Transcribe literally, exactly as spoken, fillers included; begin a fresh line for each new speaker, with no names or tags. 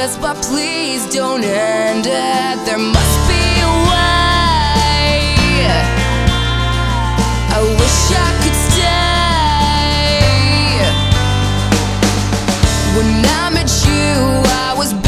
this, but please don't end it. There must be a way. I wish I could stay. When I met you, I was